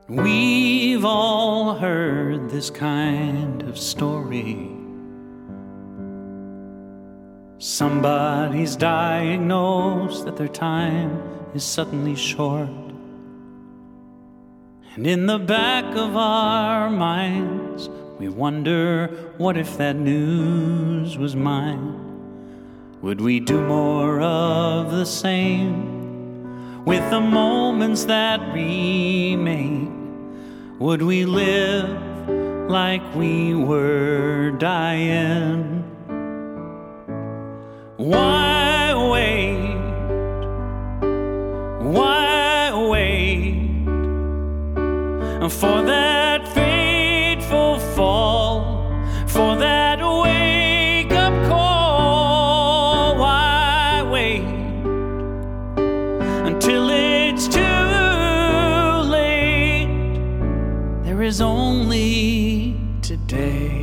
We've all heard this kind of story. Somebody's diagnosed that their time is suddenly short. And in the back of our minds, we wonder, what if that news was mine? Would we do more of the same with the moments that remain? Would we live like we were dying? Why wait? Why wait for that fateful fall, for that wake-up call? Why wait until it's too late? There is only today.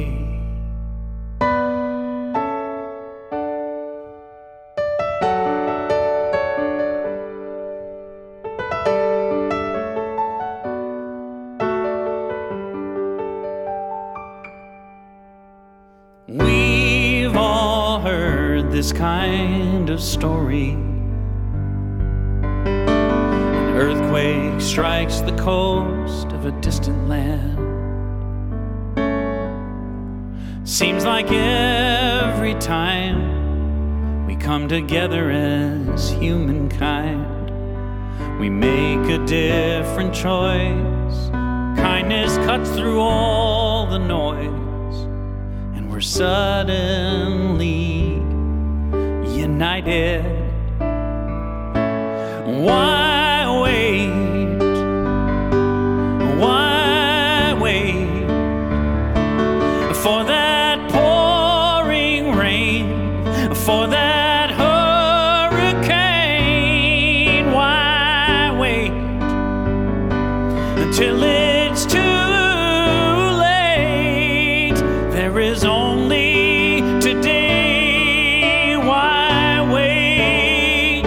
We've all heard this kind of story. An earthquake strikes the coast of a distant land. Seems like every time we come together as humankind, we make a different choice. Kindness cuts through all the noise. We're suddenly united. Why wait? Why wait for that pouring rain, for that hurricane? Why wait until it's too late? There is only today. Why wait?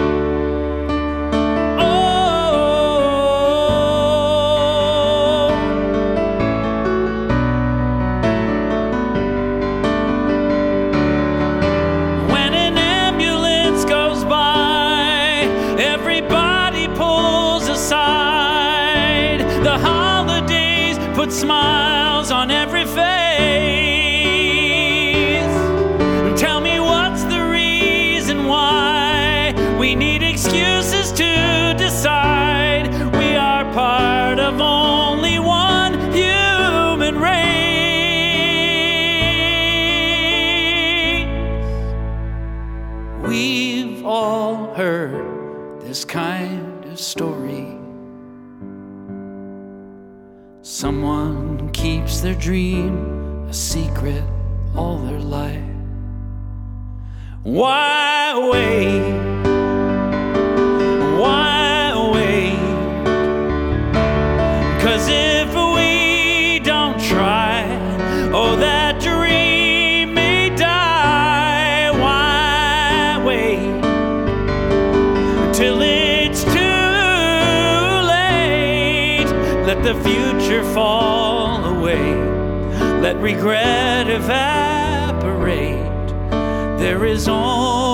Oh, when an ambulance goes by, everybody pulls aside. The holidays put smiles on every face. We need excuses to decide we are part of only one human race. We've all heard this kind of story. Someone keeps their dream a secret all their life. Why wait? Why wait? 'Cause if we don't try, oh, that dream may die. Why wait till it's too late? Let the future fall away. Let regret evaporate. There is only